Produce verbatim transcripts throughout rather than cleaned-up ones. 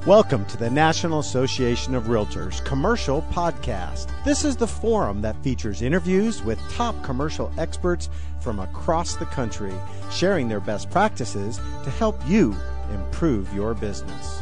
Welcome to the National Association of Realtors Commercial Podcast. This is the forum that features interviews with top commercial experts from across the country, sharing their best practices to help you improve your business.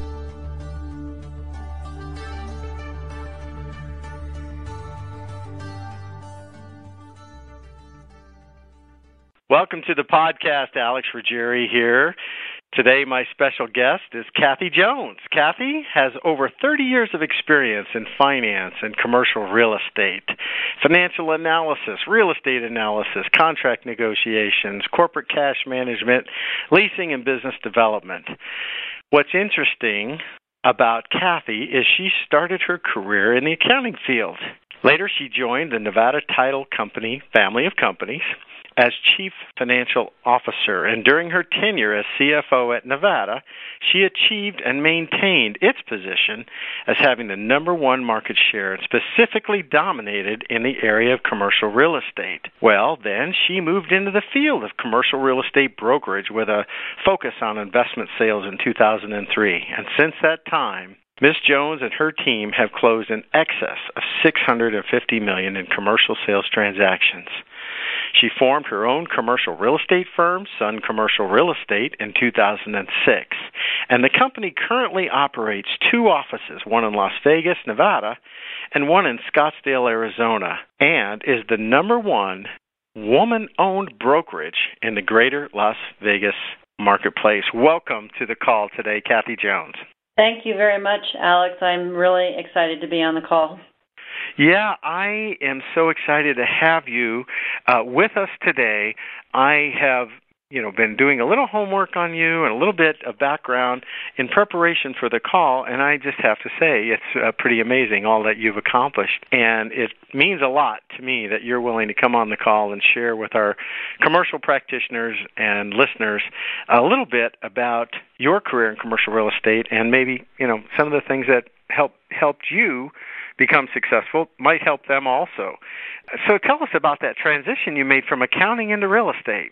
Welcome to the podcast. Alex Ruggieri here. Today, my special guest is Kathy Jones. Kathy has over thirty years of experience in finance and commercial real estate, financial analysis, real estate analysis, contract negotiations, corporate cash management, leasing, and business development. What's interesting about Kathy is she started her career in the accounting field. Later, she joined the Nevada Title Company family of companies as Chief Financial Officer, and during her tenure as C F O at Nevada, she achieved and maintained its position as having the number one market share and specifically dominated in the area of commercial real estate. Well, then she moved into the field of commercial real estate brokerage with a focus on investment sales in two thousand three, and since that time, Miz Jones and her team have closed in excess of six hundred fifty million dollars in commercial sales transactions. She formed her own commercial real estate firm, Sun Commercial Real Estate, in two thousand six, and the company currently operates two offices, one in Las Vegas, Nevada, and one in Scottsdale, Arizona, and is the number one woman-owned brokerage in the greater Las Vegas marketplace. Welcome to the call today, Kathy Jones. Thank you very much, Alex. I'm really excited to be on the call. Yeah, I am so excited to have you uh, with us today. I have, you know, been doing a little homework on you and a little bit of background in preparation for the call, and I just have to say it's uh, pretty amazing all that you've accomplished, and it means a lot to me that you're willing to come on the call and share with our commercial practitioners and listeners a little bit about your career in commercial real estate and maybe, you know, some of the things that help helped you become successful might help them also. So tell us about that transition you made from accounting into real estate.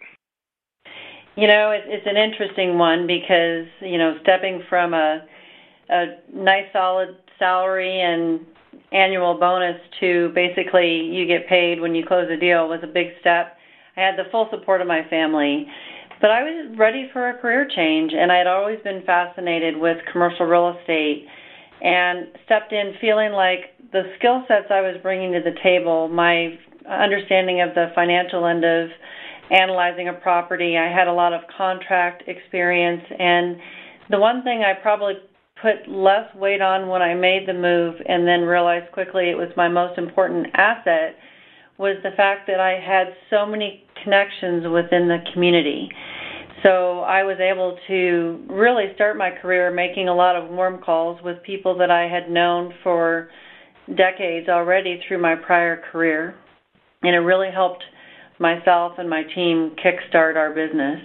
You know, it, it's an interesting one because, you know, stepping from a, a nice solid salary and annual bonus to basically you get paid when you close a deal was a big step. I had the full support of my family. But I was ready for a career change, and I had always been fascinated with commercial real estate and stepped in feeling like the skill sets I was bringing to the table, my understanding of the financial end of analyzing a property, I had a lot of contract experience, and the one thing I probably put less weight on when I made the move and then realized quickly it was my most important asset was the fact that I had so many connections within the community. So I was able to really start my career making a lot of warm calls with people that I had known for decades already through my prior career. And it really helped myself and my team kickstart our business.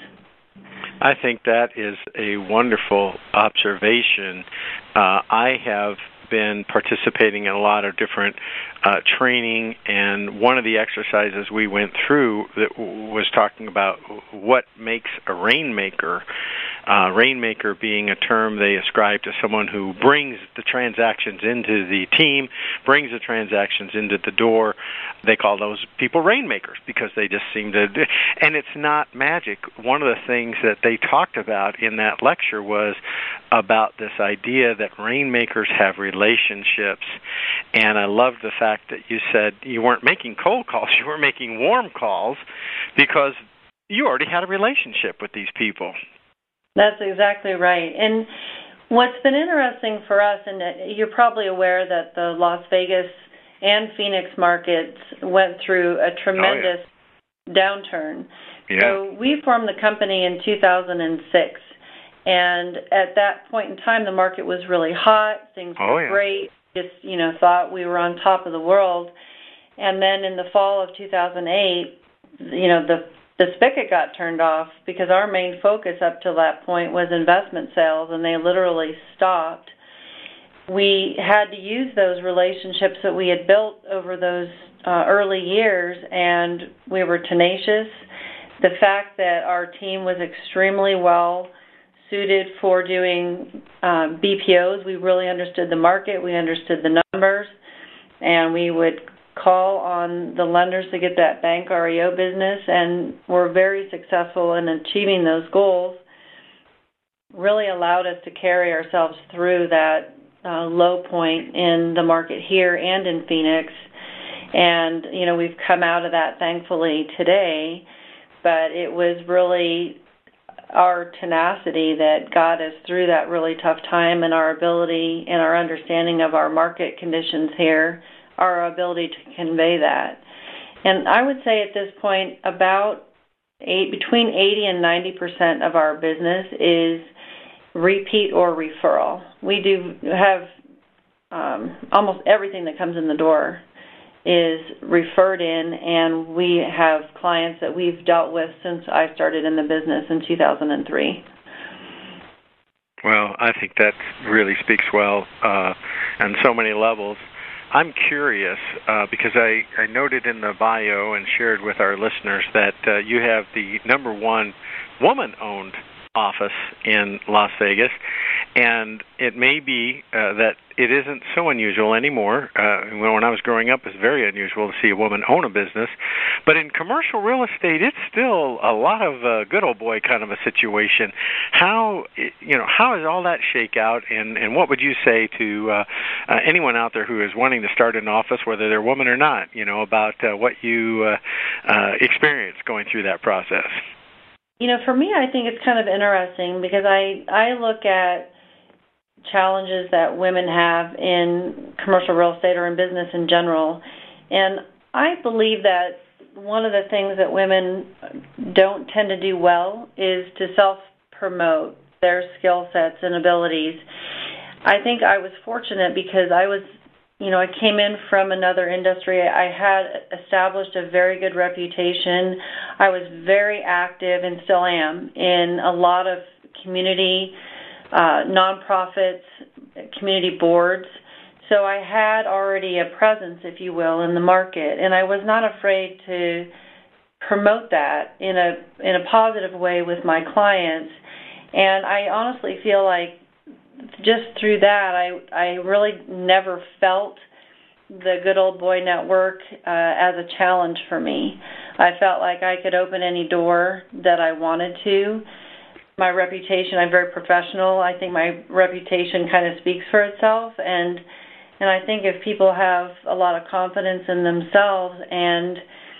I think that is a wonderful observation. Uh, I have been participating in a lot of different uh, training, and one of the exercises we went through that w- was talking about what makes a rainmaker. Uh, rainmaker being a term they ascribe to someone who brings the transactions into the team, brings the transactions into the door. They call those people rainmakers because they just seem to, and it's not magic. One of the things that they talked about in that lecture was about this idea that rainmakers have relationships, and I love the fact that you said you weren't making cold calls, you were making warm calls because you already had a relationship with these people. That's exactly right. And what's been interesting for us, and you're probably aware that the Las Vegas and Phoenix markets went through a tremendous oh, yeah. downturn. Yeah. So we formed the company in two thousand six, and at that point in time, the market was really hot. Things were oh, yeah. great. Just, you know, thought we were on top of the world. And then in the fall of two thousand eight, you know, the the spigot got turned off because our main focus up to that point was investment sales, and they literally stopped. We had to use those relationships that we had built over those uh, early years, and we were tenacious. The fact that our team was extremely well suited for doing um, B P Os. We really understood the market, we understood the numbers, and we would call on the lenders to get that bank R E O business, and we're very successful in achieving those goals. Really allowed us to carry ourselves through that uh, low point in the market here and in Phoenix. And, you know, we've come out of that, thankfully, today, but it was really our tenacity that got us through that really tough time, and our ability and our understanding of our market conditions here, our ability to convey that. And I would say at this point about eight, between eighty and ninety percent of our business is repeat or referral. We do have um, almost everything that comes in the door is referred in, and we have clients that we've dealt with since I started in the business in two thousand three. Well, I think that really speaks well uh, on so many levels. I'm curious uh, because I, I noted in the bio and shared with our listeners that uh, you have the number one woman-owned office in Las Vegas, and it may be uh, that it isn't so unusual anymore. Uh, when I was growing up, it was very unusual to see a woman own a business, but in commercial real estate, it's still a lot of uh, good old boy kind of a situation. How you know how does all that shake out, and, and what would you say to uh, uh, anyone out there who is wanting to start an office, whether they're a woman or not, you know, about uh, what you uh, uh, experienced going through that process? You know, for me, I think it's kind of interesting because I, I look at challenges that women have in commercial real estate or in business in general, and I believe that one of the things that women don't tend to do well is to self-promote their skill sets and abilities. I think I was fortunate because I was You know, I came in from another industry. I had established a very good reputation. I was very active and still am in a lot of community, uh, nonprofits, community boards. So I had already a presence, if you will, in the market, and I was not afraid to promote that in a in a positive way with my clients. And I honestly feel like just through that, I, I really never felt the good old boy network uh, as a challenge for me. I felt like I could open any door that I wanted to. My reputation, I'm very professional. I think my reputation kind of speaks for itself, and and I think if people have a lot of confidence in themselves and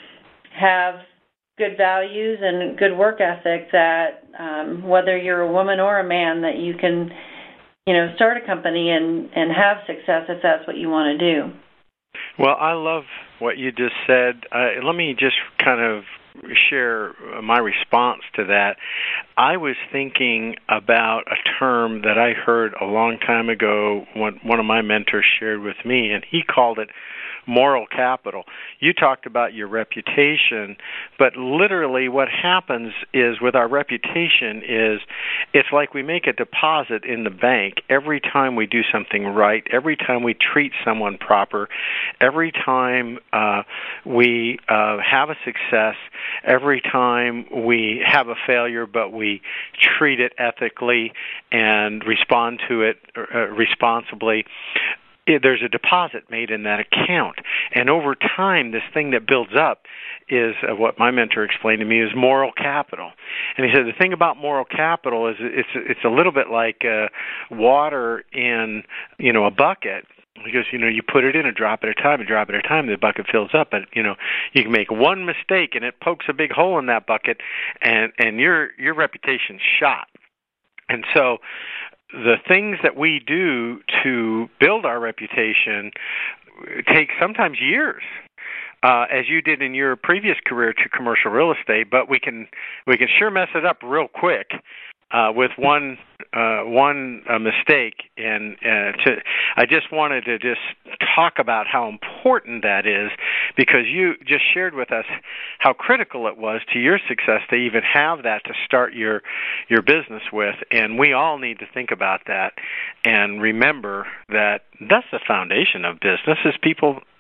have good values and good work ethic, that um, whether you're a woman or a man, that you can you know, start a company and, and have success if that's what you want to do. Well, I love what you just said. Uh, let me just kind of share my response to that. I was thinking about a term that I heard a long time ago when one of my mentors shared with me, and he called it moral capital. You talked about your reputation, but literally what happens is with our reputation is it's like we make a deposit in the bank every time we do something right, every time we treat someone proper, every time uh, we uh, have a success, every time we have a failure, but we treat it ethically and respond to it uh, responsibly. There's a deposit made in that account. And over time, this thing that builds up is uh, what my mentor explained to me is moral capital. And he said the thing about moral capital is it's it's a little bit like uh, water in, you know, a bucket. Because, you know, you put it in a drop at a time, a drop at a time, the bucket fills up. But, you know, you can make one mistake and it pokes a big hole in that bucket, and, and your your reputation's shot. And so the things that we do to build our reputation take sometimes years, uh, as you did in your previous career to commercial real estate. But we can we can sure mess it up real quick uh, with one uh, one uh, mistake. And uh, to, I just wanted to just talk about how important that is, because you just shared with us how critical it was to your success to even have that to start your your business with. And we all need to think about that and remember that that's the foundation of business, is people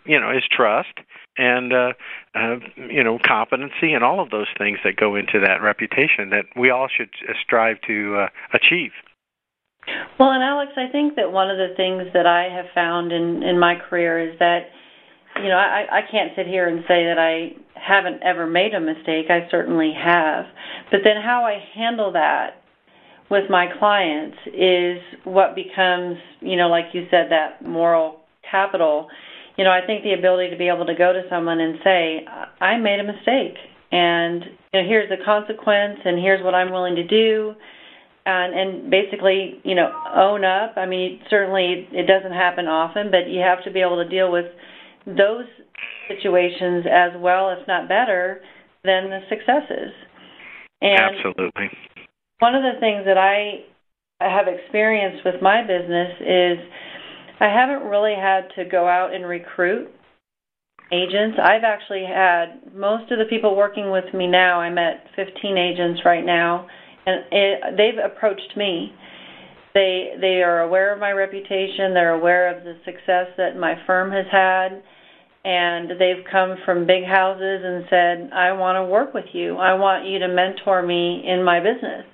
you know, is trust and, uh, uh, you know, competency and all of those things that go into that reputation that we all should strive to uh, achieve. Well, and Alex, I think that one of the things that I have found in, in my career is that, you know, I, I can't sit here and say that I haven't ever made a mistake. I certainly have. But then how I handle that with my clients is what becomes, you know, like you said, that moral capital. You know, I think the ability to be able to go to someone and say, I made a mistake, and you know, here's the consequence, and here's what I'm willing to do. And, and basically, you know, own up. I mean, certainly it doesn't happen often, but you have to be able to deal with those situations as well, if not better, than the successes. And absolutely. One of the things that I have experienced with my business is I haven't really had to go out and recruit agents. I've actually had most of the people working with me now. I'm at fifteen agents right now. And it, they've approached me. They they are aware of my reputation. They're aware of the success that my firm has had. And they've come from big houses and said, I want to work with you. I want you to mentor me in my business.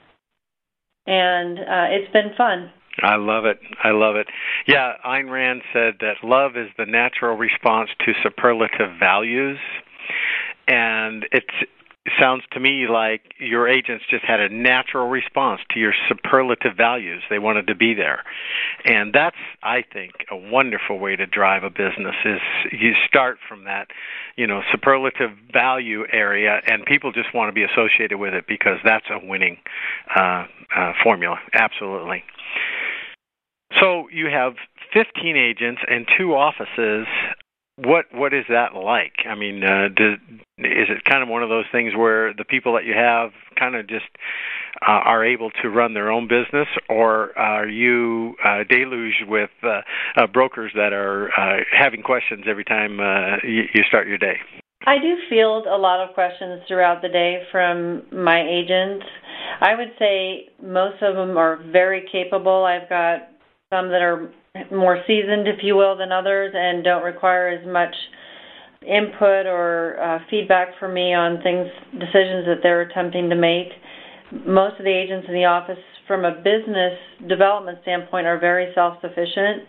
And uh, it's been fun. I love it. I love it. Yeah, Ayn Rand said that love is the natural response to superlative values. And it's It sounds to me like your agents just had a natural response to your superlative values. They wanted to be there. And that's, I think, a wonderful way to drive a business is you start from that, you know, superlative value area, and people just want to be associated with it because that's a winning uh, uh, formula. Absolutely. So you have fifteen agents and two offices. What what is that like? I mean, uh, do, is it kind of one of those things where the people that you have kind of just uh, are able to run their own business, or are you uh, deluged with uh, uh, brokers that are uh, having questions every time uh, you, you start your day? I do field a lot of questions throughout the day from my agents. I would say most of them are very capable. I've got some that are more seasoned, if you will, than others and don't require as much input or uh, feedback from me on things, decisions that they're attempting to make. Most of the agents in the office, from a business development standpoint, are very self-sufficient.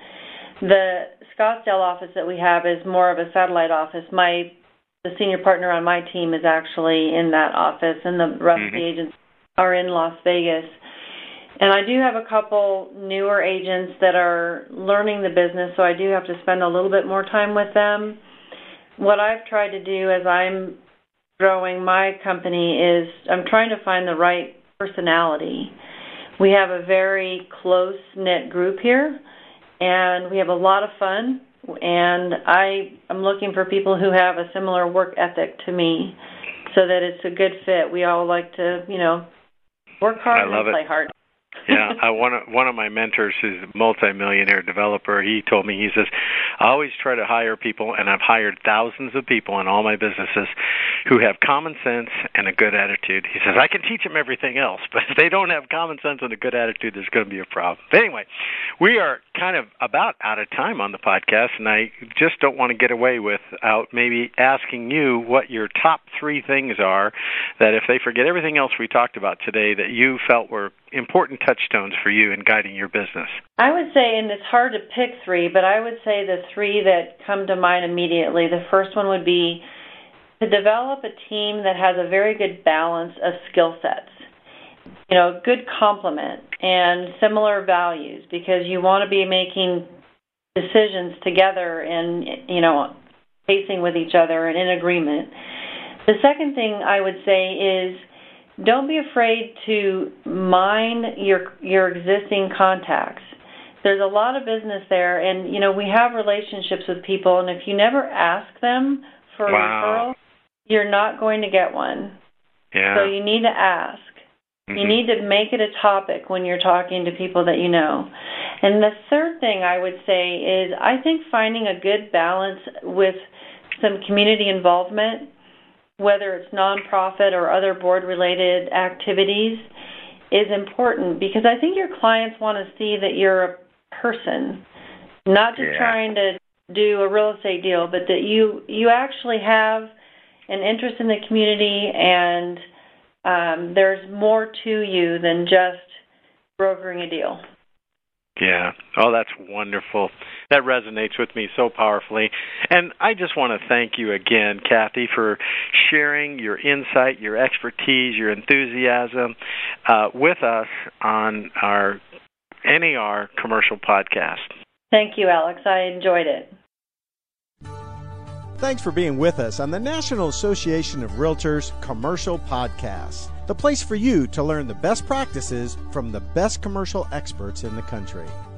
The Scottsdale office that we have is more of a satellite office. My the senior partner on my team is actually in that office, and the rest mm-hmm. of the agents are in Las Vegas. And I do have a couple newer agents that are learning the business, so I do have to spend a little bit more time with them. What I've tried to do as I'm growing my company is I'm trying to find the right personality. We have a very close-knit group here, and we have a lot of fun, and I am looking for people who have a similar work ethic to me so that it's a good fit. We all like to, you know, work hard and play hard. Yeah, I, one of one of my mentors, who's a multimillionaire developer, he told me, he says, I always try to hire people, and I've hired thousands of people in all my businesses who have common sense and a good attitude. He says, I can teach them everything else, but if they don't have common sense and a good attitude, there's going to be a problem. But anyway, we are kind of about out of time on the podcast, and I just don't want to get away without maybe asking you what your top three things are that if they forget everything else we talked about today that you felt were important touchstones for you in guiding your business. I would say, and it's hard to pick three, but I would say the three that come to mind immediately. The first one would be to develop a team that has a very good balance of skill sets. You know, good complement and similar values, because you want to be making decisions together and, you know, pacing with each other and in agreement. The second thing I would say is don't be afraid to mine your your existing contacts. There's a lot of business there, and, you know, we have relationships with people, and if you never ask them for a wow. referral, you're not going to get one. Yeah. So you need to ask. Mm-hmm. You need to make it a topic when you're talking to people that you know. And the third thing I would say is I think finding a good balance with some community involvement, whether it's nonprofit or other board-related activities, is important, because I think your clients want to see that you're a person, not just yeah. trying to do a real estate deal, but that you you actually have an interest in the community, and um, there's more to you than just brokering a deal. Yeah. Oh, that's wonderful. That resonates with me so powerfully. And I just want to thank you again, Kathy, for sharing your insight, your expertise, your enthusiasm uh, with us on our N A R commercial podcast. Thank you, Alex. I enjoyed it. Thanks for being with us on the National Association of Realtors Commercial Podcast, the place for you to learn the best practices from the best commercial experts in the country.